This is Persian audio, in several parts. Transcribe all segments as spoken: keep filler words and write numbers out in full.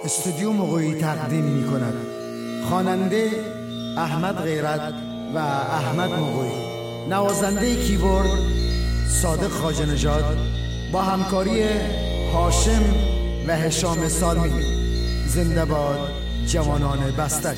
استودیو مغوی تقدیم می کند. خواننده احمد غیرت و احمد مغوی، نوازنده کیبورد صادق خواجه نژاد با همکاری هاشم و هشام سالمی. زنده باد جوانان بستک.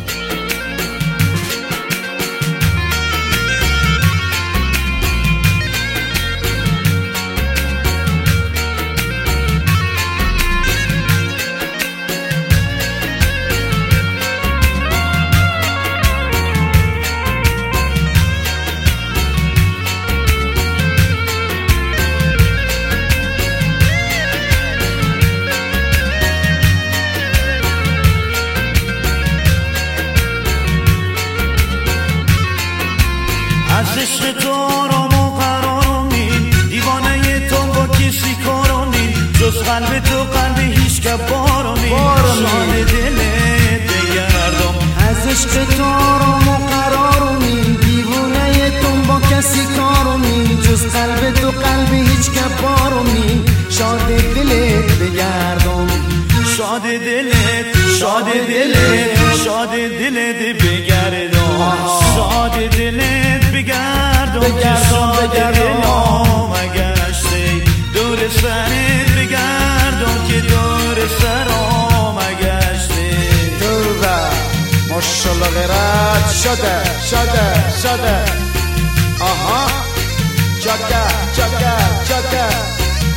از عشق تو آرام و قرارمی، دیوانه تو با کسی کارمی، جز قلب تو قلب هیچ که بارمی، شاد دلت بگردم. از عشق تو آرام و قرارمی، دیوانه تو با کسی کارمی، جز قلب تو قلب هیچ که بارمی، شاد دلت بگردم. شاد دلت شاد دلت شاد دلت بگردم. شاد دلت بگردم که شاد دلم گشته، دور سرت بگردم که دور سرم گشته. توبه ماشالله غیرت شده شده شده. آها جاده جاده جاده.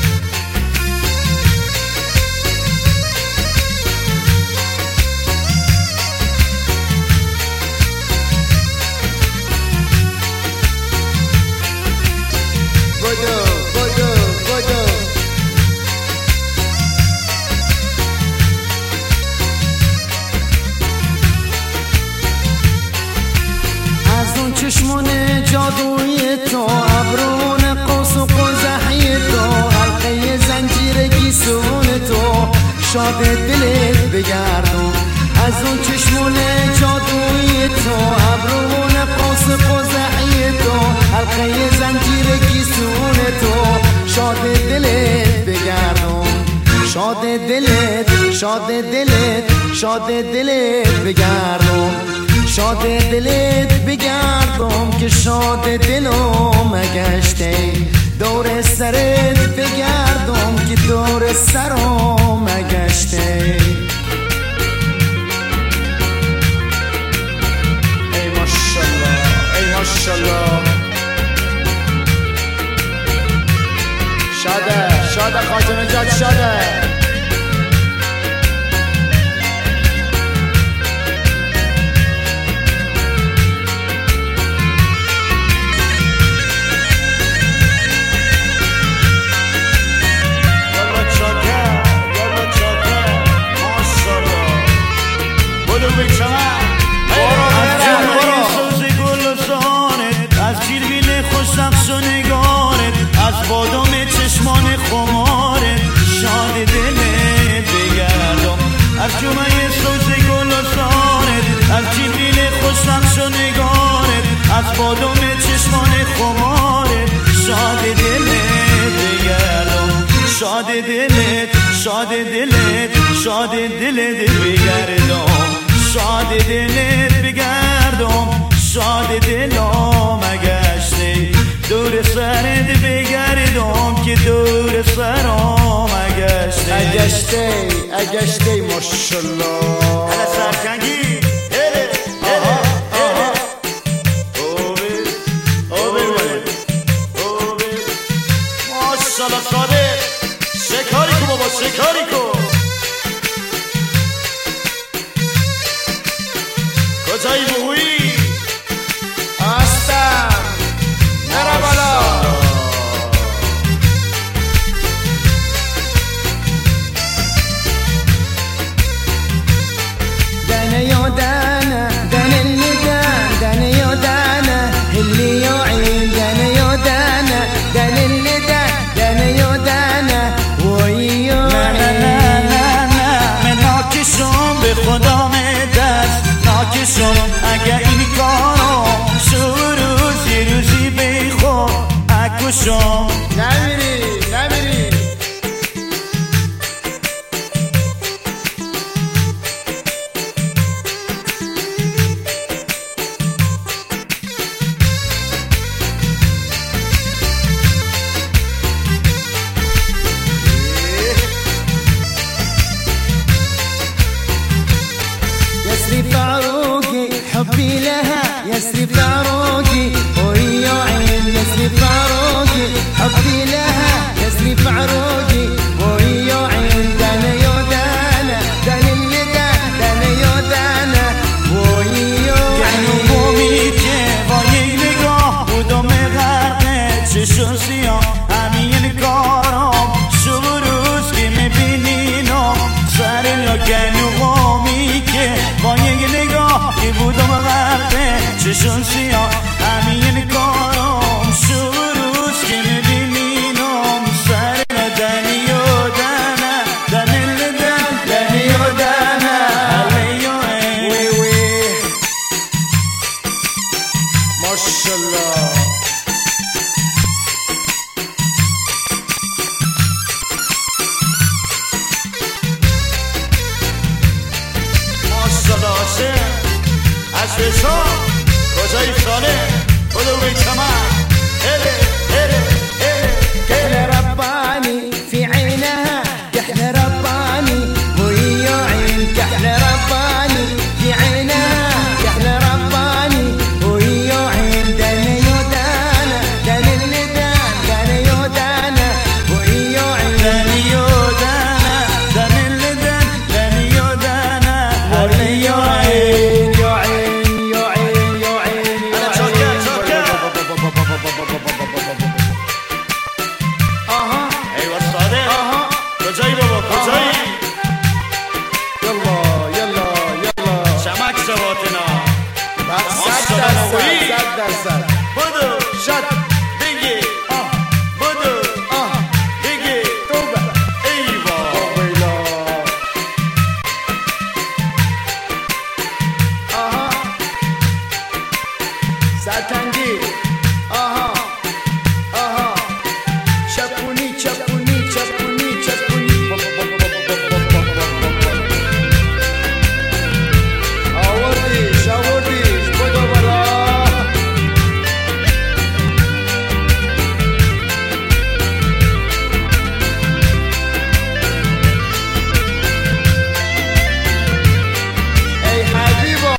چشمون جادوی تو، ابرون قوس و قزحی تو، حلقه زنجیر گیسون تو، شاد دلت بگردم. از اون چشمون جادوی تو، ابرون قوس و قزحی تو، حلقه زنجیر گیسون تو، شاد دلت بگردم. شاد دلت شاد دلت شاد دلت بگردم. شاد دلت بگردم که شاد دلم گشته، دور سرت بگردم که دور سرم گشته. ای ماشالله ای ماشالله. شاده شاده خواجه نژاد شاده. از بادام چشمان خمارت، شاد دلت بگردم. از جمعه سوز گل و سارت، از جیبیل خوش نقش و نگارت، از بادام چشمان خمارت، شاد دلت بگردم. شاد دلت شاد دلت شاد دلت بگردم. شاد دلت بگردم. شاد دلم گشته، دور سرت بگردم که دور سرم گشته. اگشته اگشته ماشالله. هلا سرکنگی هله هله هله. اوبه اوبه اوبه ماشالله. صادق شکاری کو بابا شکاری کو. کجایی بویی هستم نرا بالا. دنه یا دنه دنه اللي دنه دنه یا دنه اللي یا عین دنه یا دنه دنه اللي دنه دنه یا دنه وای یا نه نه نه نه نه. من ناکشم به خدا دست ناکشم. اگه این کارو شو روزی روزی بیخور اکشم. نمیری نمیری. چشون سیاه همین کارم شروز که میبینینم سر دنی و دنه دنل دن دنی و دنه علی و وی وی ماشالله ماشالله از بشام کجای ساله بدو به کمر هله هله هله كحل رباني في عينها كحل رباني وهي عين كحل رباني في عينها كحل رباني وهي عين دني ودانا دن اللي دان دني ودانا وهي عين دنی و دنه دن اللي دن دنی و دنه علی و عین يا عين يا عين يا عين انا چاکر چاکر اها ای وستاده اها کجایی بابا کجایی يلا يلا يلا چمک سواتنا صد درصد صد درصد بدو شد بگی آه بدو آه بگی توبه ای با ويلا آها سرتنگی آها آها چپونی چپونی چپونی چپونی آوردیش آوردیش بدو بالا ای حبیبا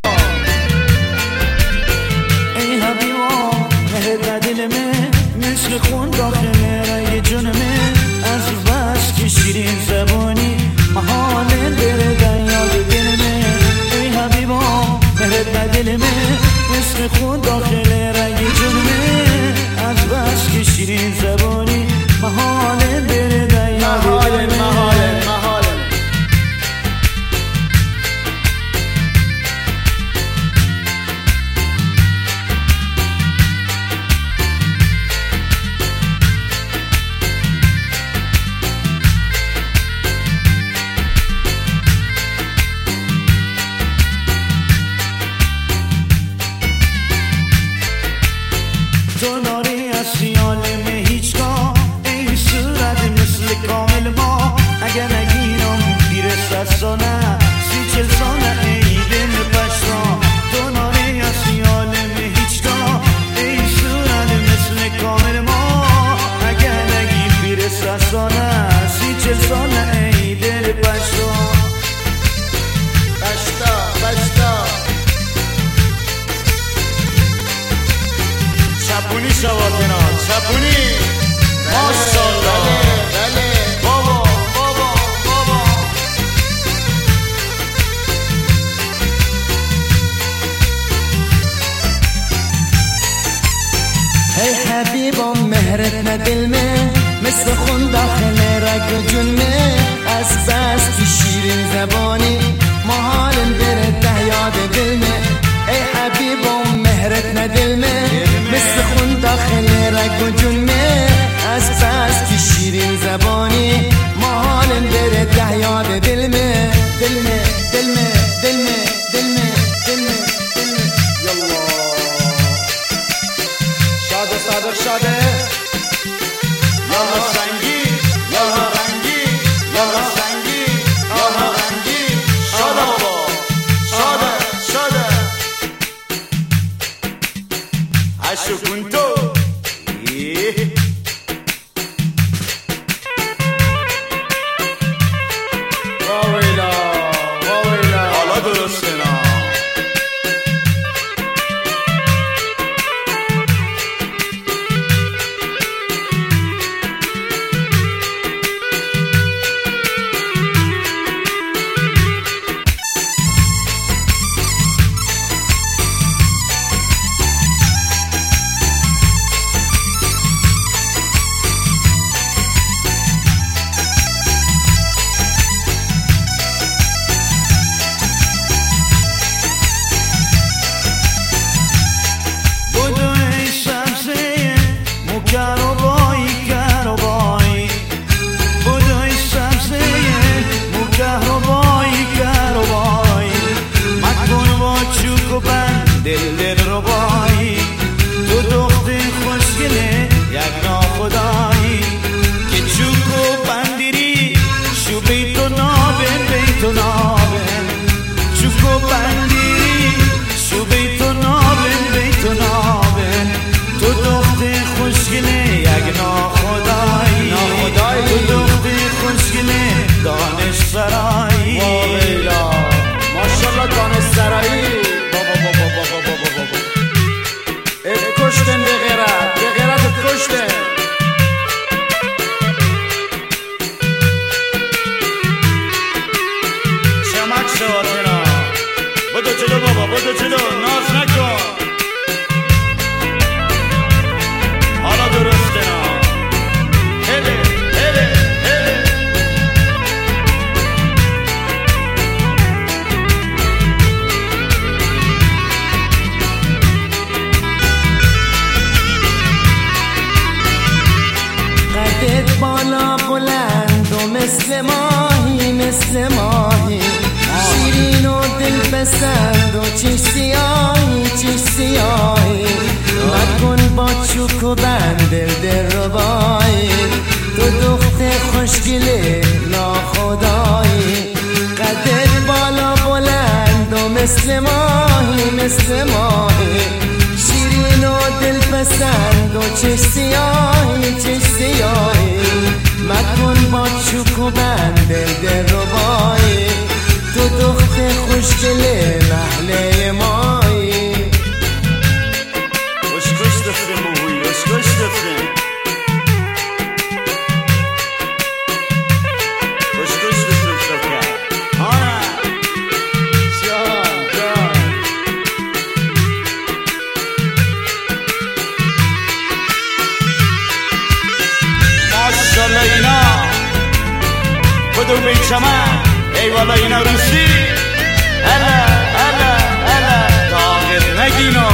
ای حبیبا مهر دل من مثل خون داخل رای جونمه از بس که شیرین زبانی محاله بره در یاد دل من ای حبیبا مهر دل من مثل خون داخل رای جونمه از بس که شیرین زبانی محاله بره در یاد دل محاله من محاله محاله تو ناری هستی عالم هیچگاه ای صورت مثل کامل ما اگر نگیرم بیرسد سانه سی چل سانه ای دل پشما تو ناری هستی عالم هیچگاه ای صورت مثل کامل ما اگر نگی بیرسد سانه سی چل سانه ای دل پشما بشتا بشتا چپونی شواتنا چپونی ماشالله بله بابا بابا بابا ای حبیبم مهرت دل من مثل خون داخل رگ و جون من از بس که شیرین زبانی محال بره ته یاد دل من ای حبیبم مهرت دل من مثل خون داخل رگ و جون من از بس که شیرین زبانی محال بره ته یاد دل من دل من دل من دل من دل من دل من دل من یلا شاده صادق شاده یالا سنگی یالا رنگی یالا سنگی یالا رنگی خدایی که چوکو بندیری شو بیتو نابن بیتو نابن چوکو بندیری شو بیتو نابن بیتو نابن تو دخت خوشگله یک ناخدایی تو دخت خوشگله دانش سرایی ماشالله دانش سرایی بابا بابا بابا بابا بابا ات کشتن به غیرت به غیرت ات کشتن چمک شواتنا بدو جلو بابا بدو جلو ناز نکن حالا درسته نا هله هله هله قدت بالا بلند و مثل ماهی مثل ماهی شیرین و دل پسند و چش سیاهی چش سیاهی مکن با چوک و بند دل دل ربایی تو دخت خوشگله ناخدایی قدت بالا بلند و مثل ماهی مثل ماهی شیرین و دل پسند و چش سیاهی چش سیاهی مکن با چوک و بند دل دل ربایی تو دخت خوشگله محله مایی خوش خوش دفتیم بوی خوش خوش دفتیم خوش خوش دفتیم شکر آنا جان جان ماشالله اینا بدو بیچمن ای والا اینا روسی الا الا الا تاغر نگینو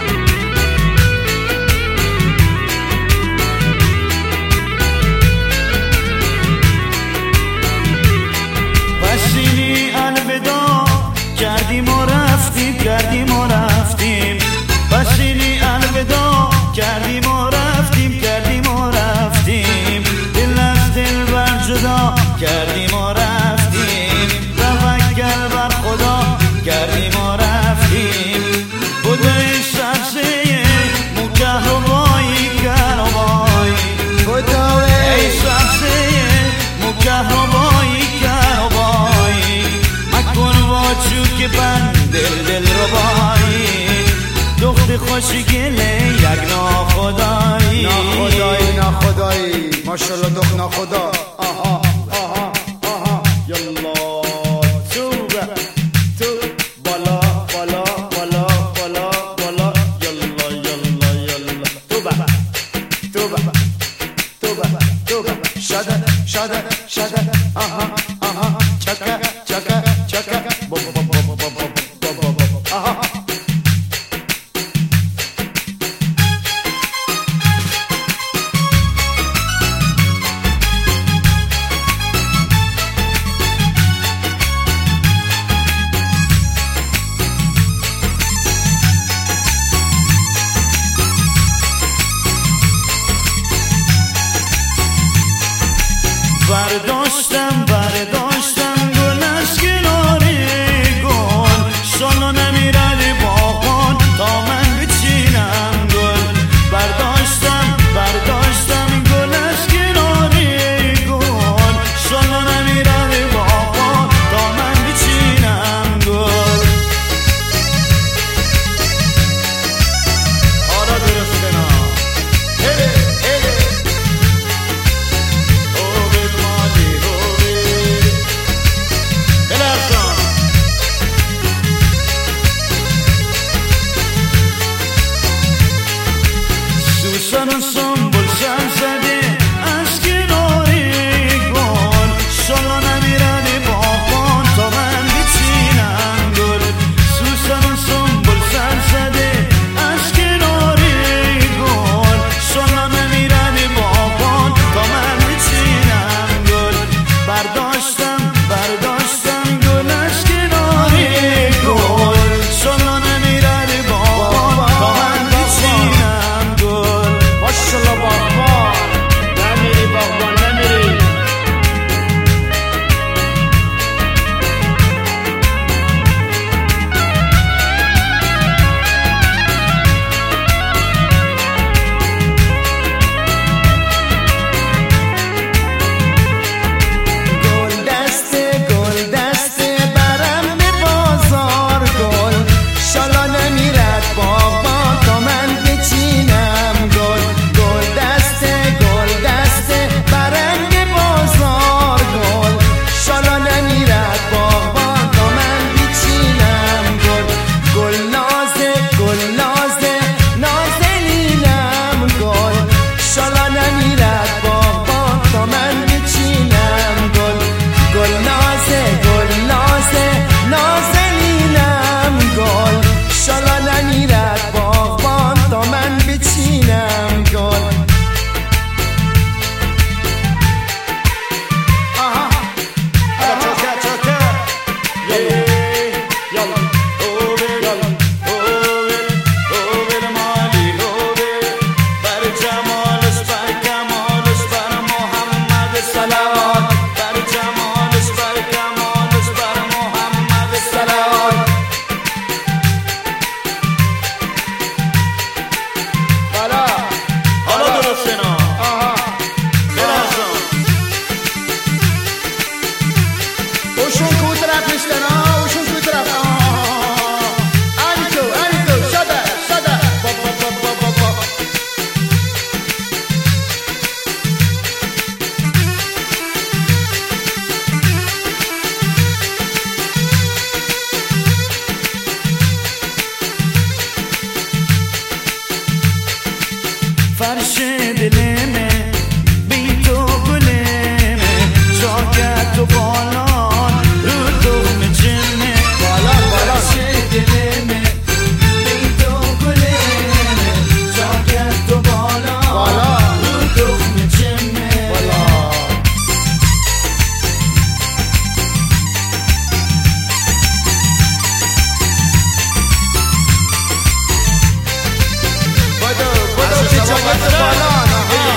بسیلی الودا کردیم و رفتیم کردیم و رفتیم بسیلی الودا کردیم و رفتیم کردیم و رفتیم دل از دل بر جدا کردیم و رفتیم توکل بر خدا کردیم و رفتیم بوده سبزه مو کهربایی کهربایی ای سبزه مو کهربایی کهربایی مکن با چوک بند دل دل ربایی دخت خوشگله یک ناخدایی ناخدایی ناخدایی ماشالله دخت ناخدا آها آها آها یلا تو تو بالا بالا بالا بالا بالا یلا یلا یلا تو با تو با تو با تو با شده شده شده آها آها چکه چکه چکه بابا بابا بابا بابا بابا آها میزنه وشون توی طرف انتو انتو شده شده بابا بابا بابا فرش دلمه بی تو گلمه جاکت و بالان رو دخم جمه بالان بالان فرش دلمه بی تو گلمه جاکت و بالان بالان رو دخم جمه بالان بدو بدو که جاکت بالان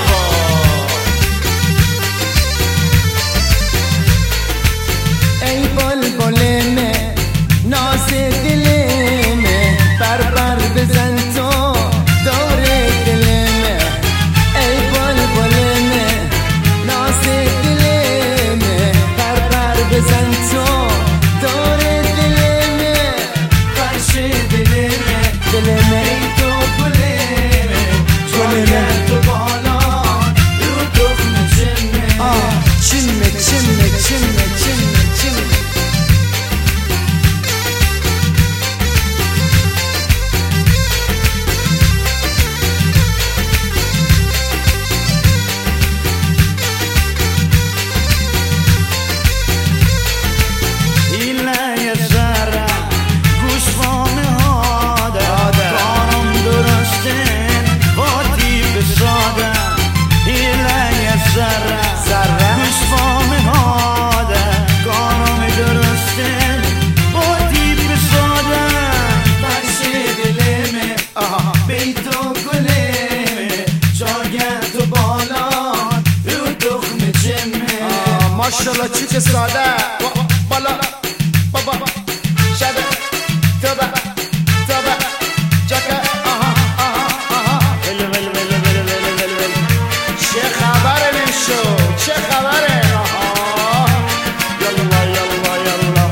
ای بلبلمه ناز دلمه بر بر بزن تو دور دلمه ای بلبلمه ناز دلمه بر بر بزن تو دور دلمه فرش دلمه دلمه بی تو گلمه جاکت و بالان رو دخم جمه آه چمه چمه چمه چمه چمه ماشالله چی که ساده بالا بابا شده توبه توبه جکه آها آها آها ول ول ول ول ول ول ول چه خبره نشو چه خبره آها یلا یلا یلا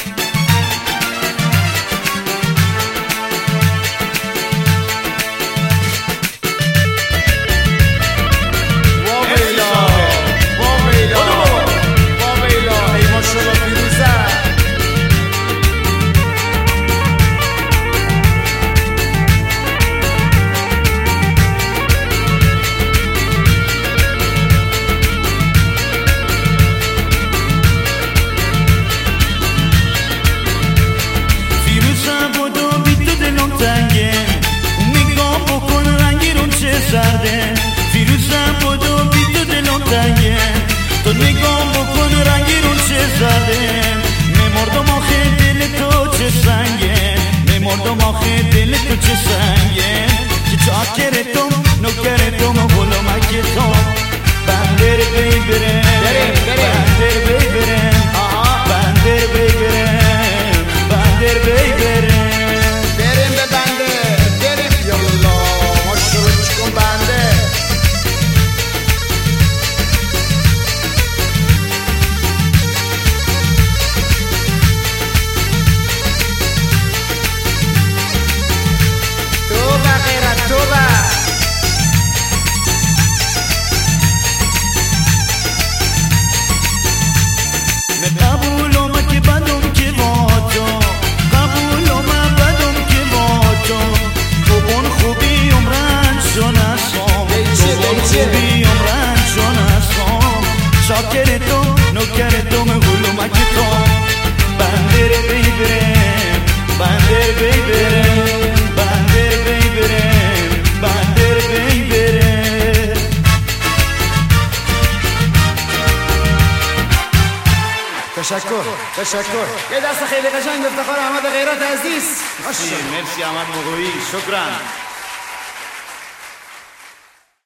فیروزم بودو بی تو دلم تنگه تو نگام بکن رنگی رو چه زده میمردم آخه دل تو چه سنگه میمردم آخه دل تو چه سنگه که چاکر تو نوکر تو غلامک تو بندر بی برم بندر بی برم بندر بی برم بندر بی برم بریم به بنده بریم یالا ما شروع چکن بنده تو بغیرت تو بغ قبولم که بدم که با تو قبولم بدم که با تو تو بون خوبی عمرن شون اسام تو بون خوبی عمرن شون اسام شاکر تو نوکر تو مغلوم که تو بندر بی برم بندر بی برم بندر بی برم بندر بی برم تشکر تشکر یه دست خیلی قشنگ افتخار احمد غیرت عزیز مرسی احمد مغوی شکرا